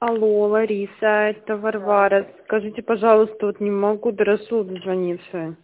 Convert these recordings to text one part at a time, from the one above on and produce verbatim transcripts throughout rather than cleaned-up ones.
Алло, Лариса, это Варвара. Скажите, пожалуйста, вот не могу до Расула дозвониться.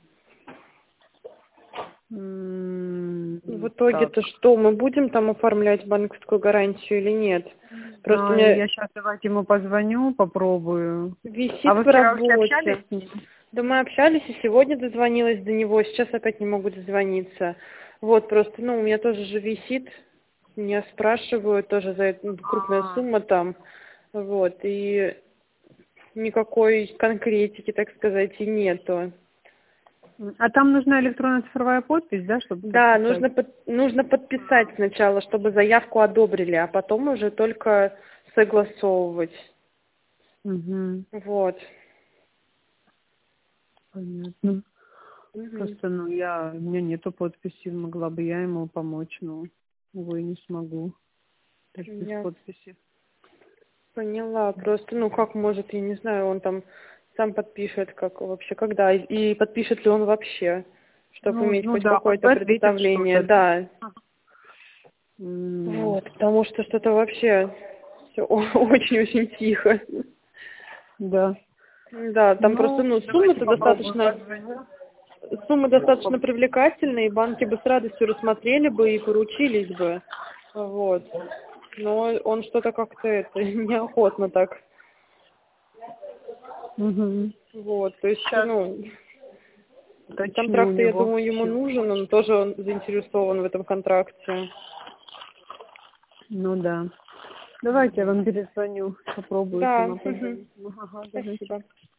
М, В Так, итоге-то что, мы будем там оформлять банковскую гарантию или нет? Просто у а, меня я сейчас давайте ему позвоню, попробую. висит А вы в вчера вообще общались работе. с ним? Да мы общались, и сегодня дозвонилась до него, сейчас опять не могу дозвониться. Вот, просто, ну, у меня тоже же висит, меня спрашивают тоже за это, ну, крупная А, сумма там, вот, и никакой конкретики, так сказать, и нету. а там нужна электронная цифровая подпись, да, чтобы Да, подписать? нужно, под- нужно подписать сначала, чтобы заявку одобрили, а потом уже только согласовывать. Угу, Вот. понятно. Мгм. Просто, ну, я, у меня нету подписи, могла бы я ему помочь, но, увы, не смогу. Даже без Я подписи. поняла. Просто, ну, как может, я не знаю, он там сам подпишет, как вообще, когда, и, и подпишет ли он вообще, чтобы Ну, иметь ну хоть да, хоть бы какое-то ответит представление, что-то, да? да. М, Вот, потому что что-то вообще все очень-очень тихо. Да. Да, там просто, Ну, ну, давайте сумма-то попробуем достаточно, позвонить. сумма достаточно привлекательная, и банки бы с радостью рассмотрели бы и поручились бы. Вот. Но он что-то как-то это неохотно так. Угу. Вот, то есть, Сейчас ну, уточню у контракт, я него, думаю, ему чем нужен, он помочь. тоже он заинтересован в этом контракте. Ну да. Давайте я вам перезвоню, попробую с Да, ним мгм. позвонить. Ага, давайте. Спасибо.